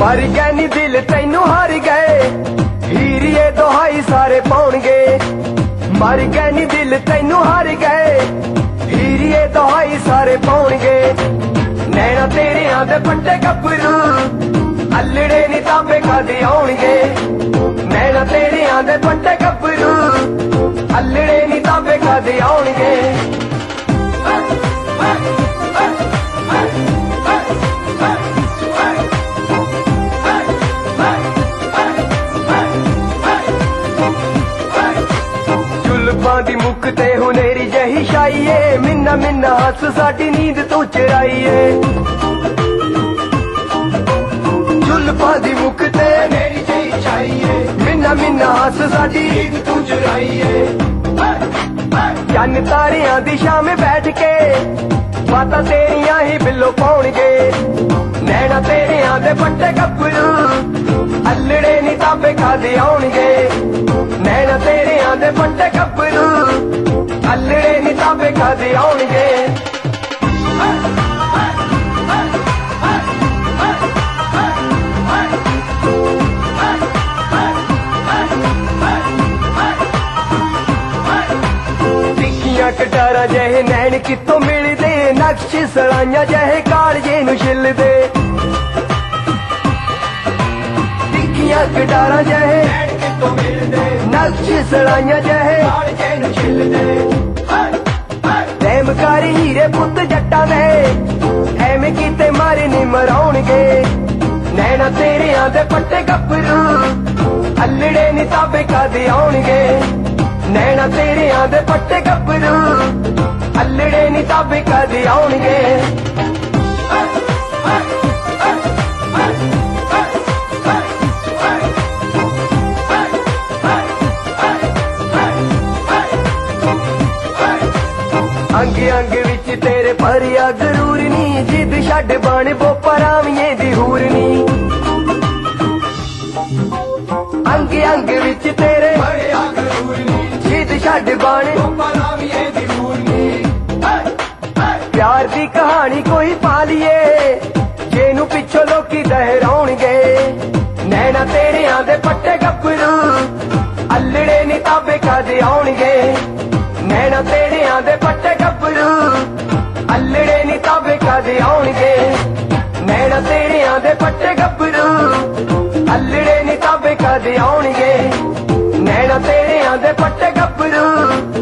मर गए नी दिल तैनू हार गए, हीरिए दुहाई सारे पाउणगे। मर गए नी दिल तैनू हार गए, हीरिए दुहाई सारे पाउणगे। नैना तेरियां दे पट्टे गब्बरू, अल्लड़े नी ताबे कदे आउणगे। नैना तेरियां दे पट्टे गब्बरू, अल्लड़े नी ताबे कदे आउणगे। जुल्फां दी मुक ते हुनेरी जही शाईए, मिन्ना मिन्ना हस साडी नींद तू चुराईए। जुल्फां दी मुक ते हुनेरी जही शाईए, मिन्ना मिन्ना हस साडी नींद तू चुराईए। चन्न तारियां दी शाम बैठ के बातां तेरियां ही बिल्लो पाउणगे। नैना तेरियां दे पट्टे गब्बरू, अल्लड़े नी ताबे कदे आउणगे। नैना तेरियां दे पट्टे गब्बरू, अल्लड़े नी ताबे कदे आउणगे। तिखियां कटारा जहे नैन कित्तों मिलदे, नक्श सड़ाइयां जहे कालजे नूं छिलदे। तिखियां कटारा जहे नैन कित्तों मिलदे, नक्श सड़ाइयां जहे कालजे नूं छिलदे। प्रेमकारी हीरे पुत जट्टां दे, एवें कीते मारे नी मराउणगे। नैना तेरियां दे पट्टे गब्बरू, अल्लड़े नी ताबे कदे आउणगे। नैना तेरियां दे पट्टे गब्बरू, अल्लड़े नी ताबे कदे आउणगे। अंग अंग विच तेरे भरिया गरूर नी, जिद छड्ड बन बोपा राविये दी हूर नी। अंग अंग विच तेरे भरिया गरूर नी, जिद छड्ड बन बोपा राविये दी हूर नी। प्यार दी कहानी कोई पा लिए, जेनू पिछों लोकी दहराउणगे। नैना तेरियां दे पट्टे गब्बरू, अल्लड़े नी ताबे कदे आउणगे। नैना तेरियां दे पट्टे गब्बरू, अल्लड़े नी ताबे कदे आउणगे। नैना तेरियां दे पट्टे गब्बरू, अल्लड़े नी ताबे कदे आउणगे। नैना तेरियां दे पट्टे गब्बरू,